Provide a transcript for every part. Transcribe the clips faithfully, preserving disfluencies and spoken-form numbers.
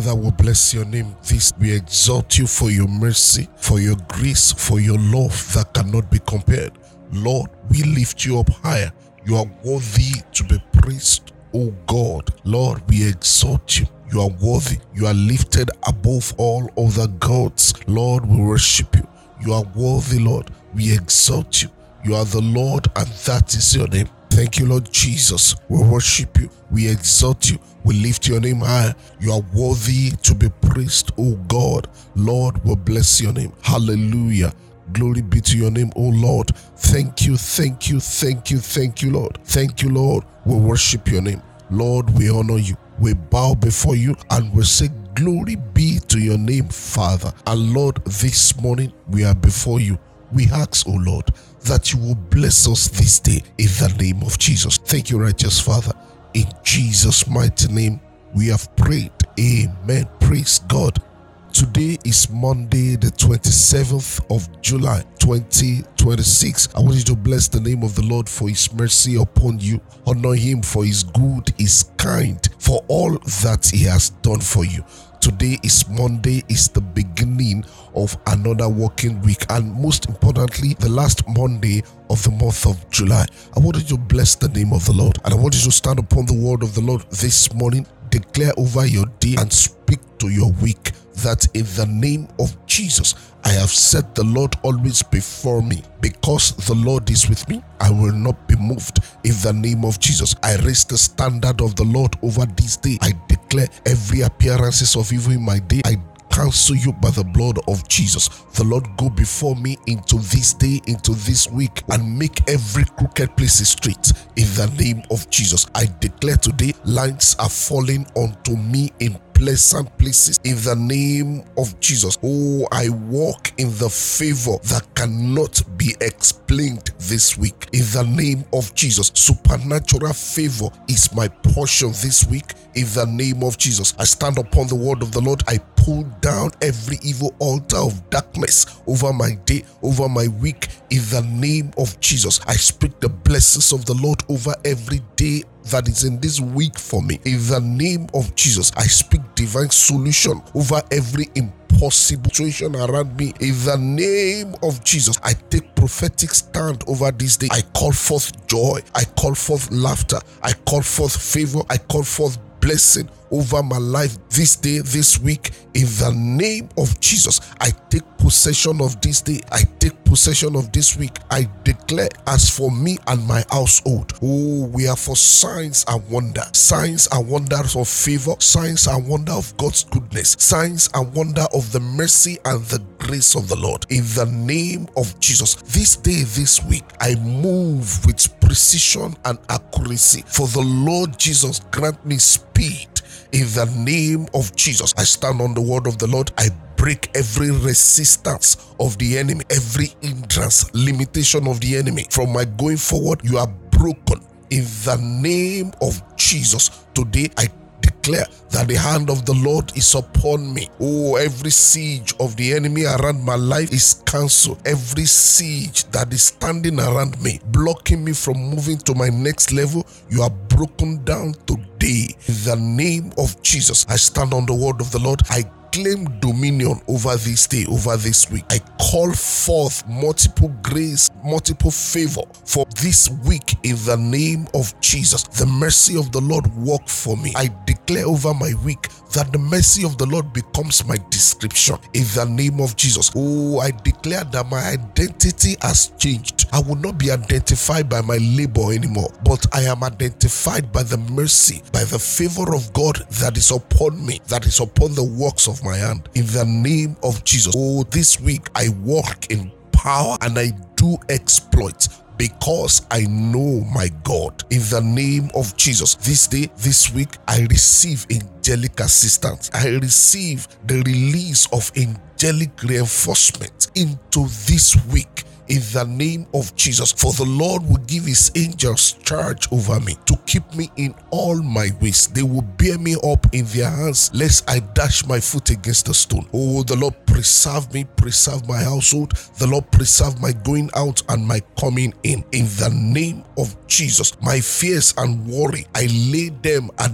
Father, we bless your name this. We exalt you for your mercy, for your grace, for your love that cannot be compared. Lord, we lift you up higher. You are worthy to be praised, O God. Lord, we exalt you. You are worthy. You are lifted above all other gods. Lord, we worship you. You are worthy, Lord. We exalt you. You are the Lord, and that is your name. Thank you, Lord Jesus. We worship you. We exalt you. We lift your name high. You are worthy to be praised, O God. Lord, we bless your name. Hallelujah. Glory be to your name, O Lord. Thank you, thank you, thank you, thank you, Lord. Thank you, Lord. We worship your name. Lord, we honor you. We bow before you and we say, glory be to your name, Father. And Lord, this morning we are before you. We ask, O Lord, that you will bless us this day in the name of Jesus. Thank you, righteous Father. In Jesus' mighty name, we have prayed. Amen. Praise God. Today is Monday, the twenty-seventh of July, twenty twenty-six. I want you to bless the name of the Lord for his mercy upon you. Honor him for his good, his kind, for all that he has done for you. Today is Monday, is the beginning of another working week, and most importantly, the last Monday of the month of July. I want you to bless the name of the Lord, and I want you to stand upon the word of the Lord this morning, declare over your day and speak to your week that in the name of Jesus, I have set the Lord always before me. Because the Lord is with me, I will not be moved. In the name of Jesus, I raise the standard of the Lord over this day. I declare every appearances of evil in my day, I cancel you by the blood of Jesus. The Lord go before me into this day, into this week, and make every crooked place straight. In the name of Jesus, I declare today, lines are falling onto me in pleasant places in the name of Jesus. Oh, I walk in the favor that cannot be explained this week. In the name of Jesus, supernatural favor is my portion this week. In the name of Jesus, I stand upon the word of the Lord. I pull down every evil altar of darkness over my day, over my week. In the name of Jesus, I speak the blessings of the Lord over every day that is in this week for me. In the name of Jesus, I speak divine solution over every impossible situation around me. In the name of Jesus, I take prophetic stand over this day. I call forth joy. I call forth laughter. I call forth favor. I call forth blessing over my life this day, this week. In the name of Jesus, I take possession of this day. I take possession of this week. I declare, as for me and my household, oh, we are for signs and wonder, signs and wonders of favor, signs and wonder of God's goodness, signs and wonder of the mercy and the grace of the Lord. In the name of Jesus, this day, this week, I move with precision and accuracy. For the Lord Jesus grant me speed. In the name of Jesus, I stand on the word of the Lord. I break every resistance of the enemy, every hindrance, limitation of the enemy. From my going forward, you are broken. In the name of Jesus, today I declare that the hand of the Lord is upon me. Oh, every siege of the enemy around my life is cancelled. Every siege that is standing around me, blocking me from moving to my next level, you are broken down today. In the name of Jesus, I stand on the word of the Lord. I claim dominion over this day, over this week. I call forth multiple grace, multiple favor for this week in the name of Jesus. The mercy of the Lord work for me. I declare over my week that the mercy of the Lord becomes my description in the name of Jesus. Oh, I declare that my identity has changed. I will not be identified by my labor anymore, but I am identified by the mercy, by the favor of God that is upon me, that is upon the works of my hand. In the name of Jesus. Oh, this week I walk in power and I do exploits, because I know my God. In the name of Jesus, this day, this week, I receive angelic assistance. I receive the release of angelic reinforcement into this week. In the name of Jesus, for the Lord will give his angels charge over me to keep me in all my ways. They will bear me up in their hands, lest I dash my foot against a stone. Oh, the Lord preserve me, preserve my household. The Lord preserve my going out and my coming in. In the name of Jesus, my fears and worry, I lay them at the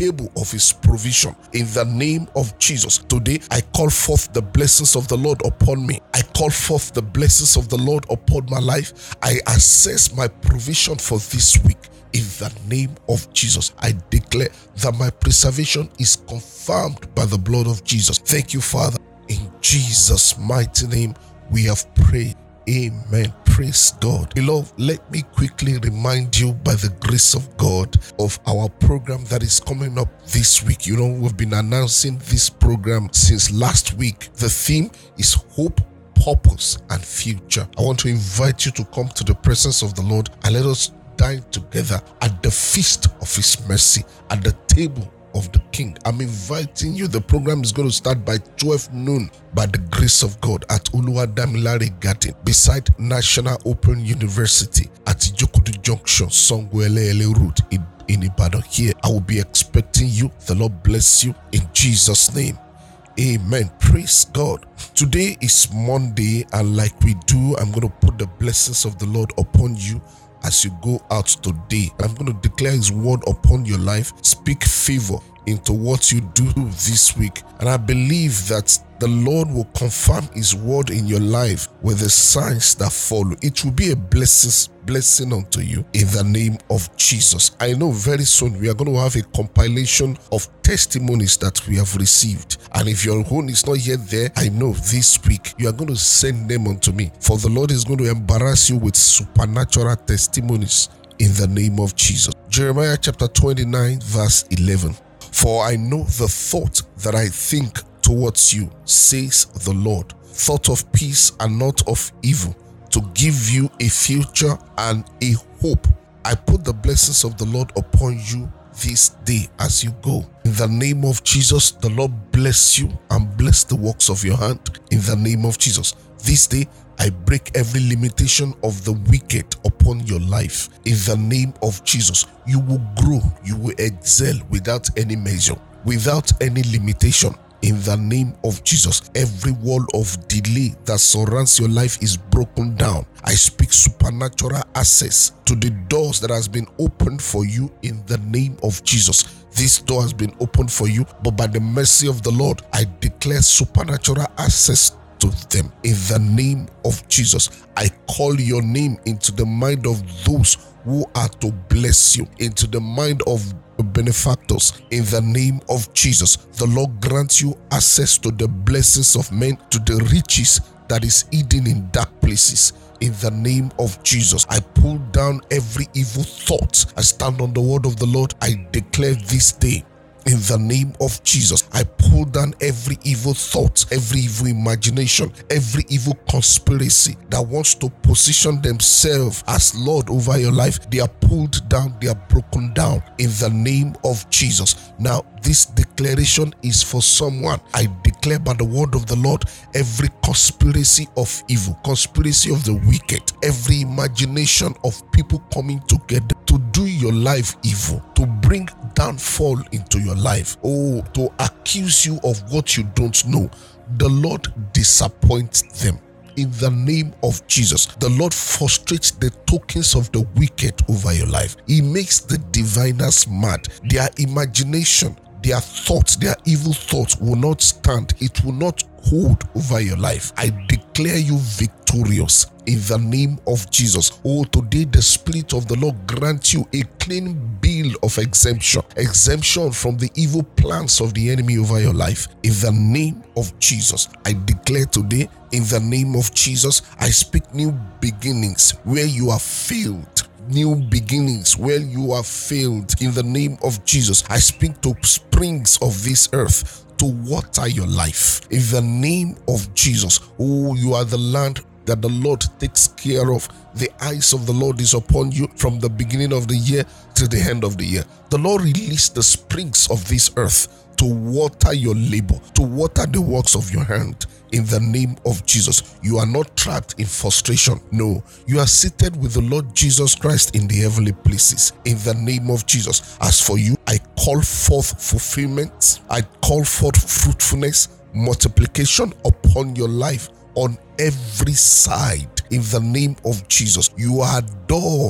table of his provision in the name of Jesus. Today, I call forth the blessings of the Lord upon me. I call forth the blessings of the Lord upon my life. I assess my provision for this week. In the name of Jesus, I declare that my preservation is confirmed by the blood of Jesus. Thank you, Father. In Jesus' mighty name, we have prayed. Amen. Praise God. Beloved, let me quickly remind you, by the grace of God, of our program that is coming up this week. You know, we've been announcing this program since last week. The theme is hope, purpose, and future. I want to invite you to come to the presence of the Lord and let us dine together at the feast of his mercy, at the table of the King. I'm inviting you. The program is going to start by twelve noon by the grace of God at Oluwadamilare Garden beside National Open University at Ijokudu Junction, Songwele Road in, in Ibadan. Here, I will be expecting you. The Lord bless you in Jesus' name. Amen. Praise God. Today is Monday, and like we do, I'm going to put the blessings of the Lord upon you as you go out today. I'm going to declare his word upon your life. Speak favor into what you do this week. And I believe that the Lord will confirm his word in your life with the signs that follow. It will be a blessing, blessing unto you in the name of Jesus. I know very soon we are going to have a compilation of testimonies that we have received. And if your own is not yet there, I know this week you are going to send them unto me. For the Lord is going to embarrass you with supernatural testimonies in the name of Jesus. Jeremiah chapter twenty-nine verse eleven. For I know the thought that I think towards you, says the Lord, thought of peace and not of evil, to give you a future and a hope. I put the blessings of the Lord upon you this day as you go. In the name of Jesus, the Lord bless you and bless the works of your hand. In the name of Jesus, this day I break every limitation of the wicked upon your life. In the name of Jesus, you will grow, you will excel without any measure, without any limitation. In the name of Jesus, every wall of delay that surrounds your life is broken down. I speak supernatural access to the doors that has been opened for you in the name of Jesus. This door has been opened for you, but by the mercy of the Lord, I declare supernatural access to them. In the name of Jesus, I call your name into the mind of those who are to bless you, into the mind of benefactors. In the name of Jesus, the Lord grants you access to the blessings of men, to the riches that is hidden in dark places. In the name of Jesus, I pull down every evil thought. I stand on the word of the Lord. I declare this day, in the name of Jesus, I pull down every evil thought, every evil imagination, every evil conspiracy that wants to position themselves as Lord over your life. They are pulled down, they are broken down in the name of Jesus. Now, this declaration is for someone. I declare by the word of the Lord, every conspiracy of evil, conspiracy of the wicked, every imagination of people coming together to do your life evil, to bring downfall into your life, oh, to accuse you of what you don't know, the Lord disappoints them. In the name of Jesus, the Lord frustrates the tokens of the wicked over your life. He makes the diviners mad. Their imagination, their thoughts, their evil thoughts will not stand. It will not hold over your life. I declare you victorious in the name of Jesus. Oh, today the Spirit of the Lord grant you a clean bill of exemption, exemption from the evil plans of the enemy over your life. In the name of Jesus, I declare today, in the name of Jesus, I speak new beginnings where you are failed. New beginnings where you are failed. In the name of Jesus, I speak to springs of this earth to water your life. In the name of Jesus, oh, you are the land that the Lord takes care of. The eyes of the Lord is upon you from the beginning of the year to the end of the year. The Lord released the springs of this earth to water your labor, to water the works of your hand. In the name of Jesus, you are not trapped in frustration. No, you are seated with the Lord Jesus Christ in the heavenly places. In the name of Jesus, as for you, I call forth fulfillment. I call forth fruitfulness, multiplication upon your life on every side. In the name of Jesus, you are adored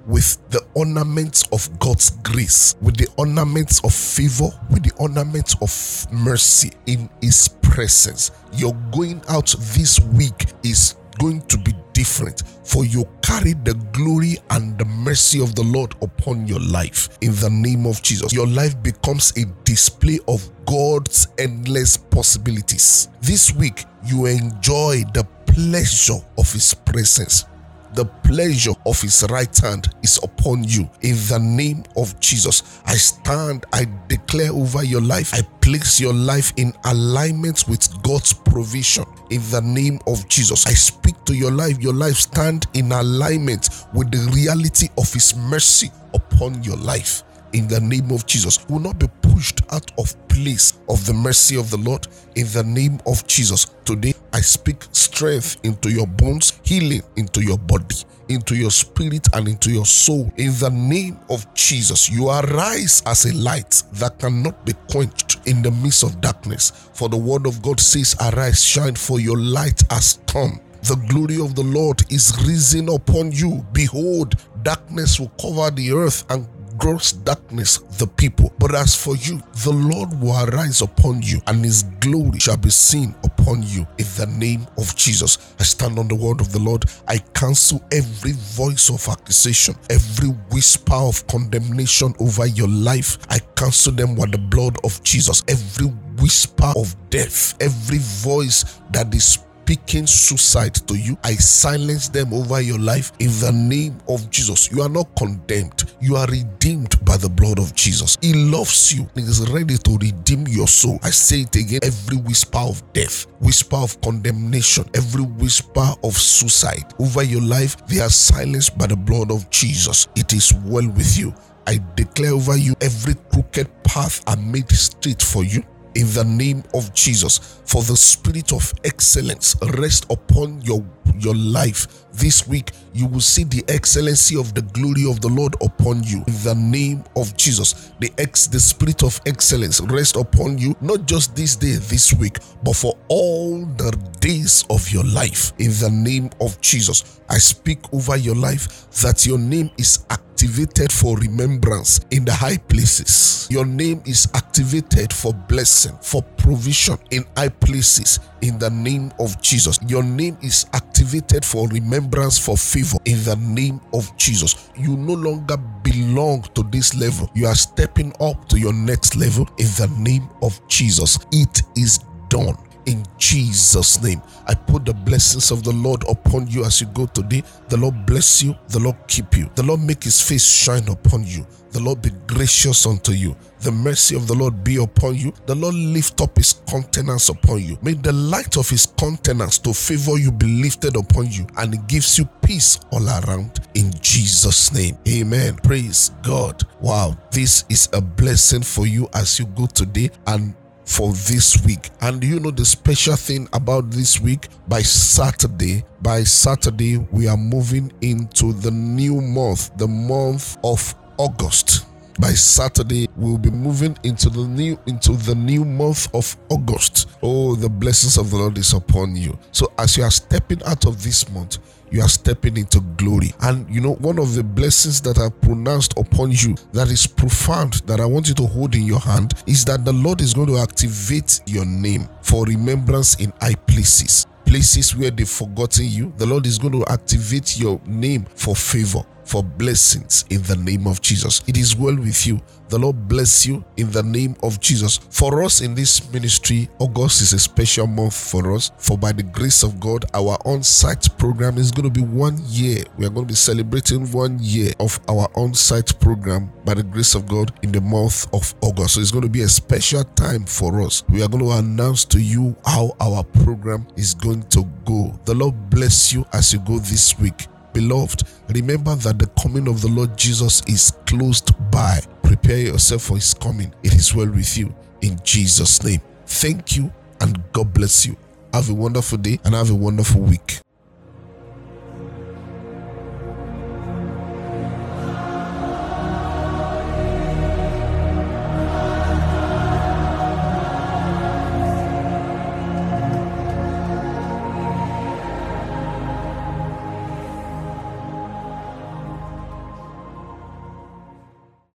with the ornaments of God's grace, with the ornaments of favor, with the ornaments of mercy in His presence. Your going out this week is going to be different, for you carry the glory and the mercy of the Lord upon your life. In the name of Jesus, your life becomes a display of God's endless possibilities. This week, you enjoy the pleasure of His presence. The pleasure of His right hand is upon you. In the name of Jesus, I stand, I declare over your life, I place your life in alignment with God's provision. In the name of Jesus, I speak to your life. Your life stand in alignment with the reality of His mercy upon your life. In the name of Jesus, you will not be pushed out of place of the mercy of the Lord. In the name of Jesus, today I speak strength into your bones, healing into your body, into your spirit and into your soul. In the name of Jesus, you arise as a light that cannot be quenched in the midst of darkness. For the word of God says, arise, shine, for your light has come. The glory of the Lord is risen upon you. Behold, darkness will cover the earth and gross darkness the people. But as for you, the Lord will arise upon you, and His glory shall be seen upon you. In the name of Jesus, I stand on the word of the Lord. I cancel every voice of accusation, every whisper of condemnation over your life. I cancel them with the blood of Jesus. Every whisper of death, every voice that is speaking suicide to you, I silence them over your life in the name of Jesus. You are not condemned. You are redeemed by the blood of Jesus. He loves you. He is ready to redeem your soul. I say it again. Every whisper of death, whisper of condemnation, every whisper of suicide over your life, they are silenced by the blood of Jesus. It is well with you. I declare over you, every crooked path are made straight for you. In the name of Jesus, for the spirit of excellence rest upon your, your life. This week, you will see the excellency of the glory of the Lord upon you. In the name of Jesus, the ex, the spirit of excellence rest upon you, not just this day, this week, but for all the days of your life. In the name of Jesus, I speak over your life that your name is activated for remembrance in the high places. Your name is activated for blessing, for provision in high places. In the name of Jesus, your name is activated for remembrance, for favor. In the name of Jesus, you no longer belong to this level. You are stepping up to your next level. In the name of Jesus, it is done. In Jesus' name, I put the blessings of the Lord upon you as you go today. The Lord bless you. The Lord keep you. The Lord make His face shine upon you. The Lord be gracious unto you. The mercy of the Lord be upon you. The Lord lift up His countenance upon you. May the light of His countenance to favor you be lifted upon you, and it gives you peace all around. In Jesus' name, amen. Praise God. Wow, this is a blessing for you as you go today and for this week. And you know the special thing about this week, by Saturday, by Saturday, we are moving into the new month, the month of August. By Saturday, we'll be moving into the new into the new month of August. Oh, the blessings of the Lord is upon you. So as you are stepping out of this month, you are stepping into glory. And you know, one of the blessings that are pronounced upon you that is profound, that I want you to hold in your hand, is that the Lord is going to activate your name for remembrance in high places. Places where they've forgotten you, the Lord is going to activate your name for favor, for blessings in the name of Jesus. It is well with you. The Lord bless you in the name of Jesus. For us in this ministry, August is a special month for us. For by the grace of God, our on-site program is going to be one year. We are going to be celebrating one year of our on-site program by the grace of God in the month of August. So it's going to be a special time for us. We are going to announce to you how our program is going to go. The Lord bless you as you go this week. Beloved, remember that the coming of the Lord Jesus is close by. Prepare yourself for His coming. It is well with you in Jesus' name. Thank you and God bless you. Have a wonderful day and have a wonderful week.